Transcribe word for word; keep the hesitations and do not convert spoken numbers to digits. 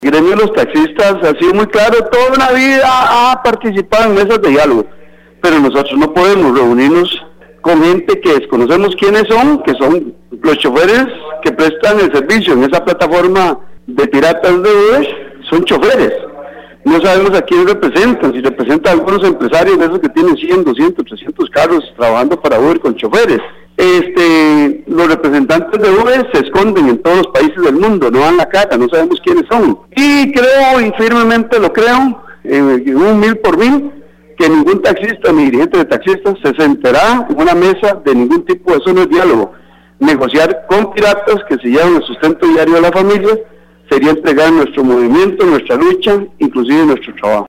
El gremio de los taxistas ha sido muy claro, toda una vida ha participado en mesas de diálogo, pero nosotros no podemos reunirnos con gente que desconocemos quiénes son, que son los choferes que prestan el servicio en esa plataforma de piratas de Uber, son choferes. No sabemos a quién representan, si representan a algunos empresarios de esos que tienen cien, doscientos, trescientos carros trabajando para Uber con choferes. Este, los representantes de Uber se esconden en todos los países del mundo, no dan la cara, no sabemos quiénes son. Y creo, y firmemente lo creo, en un mil por mil, que ningún taxista ni dirigente de taxistas se sentará en una mesa de ningún tipo, eso no es diálogo. Negociar con piratas que se llevan el sustento diario de la familia sería entregar nuestro movimiento, nuestra lucha, inclusive nuestro trabajo.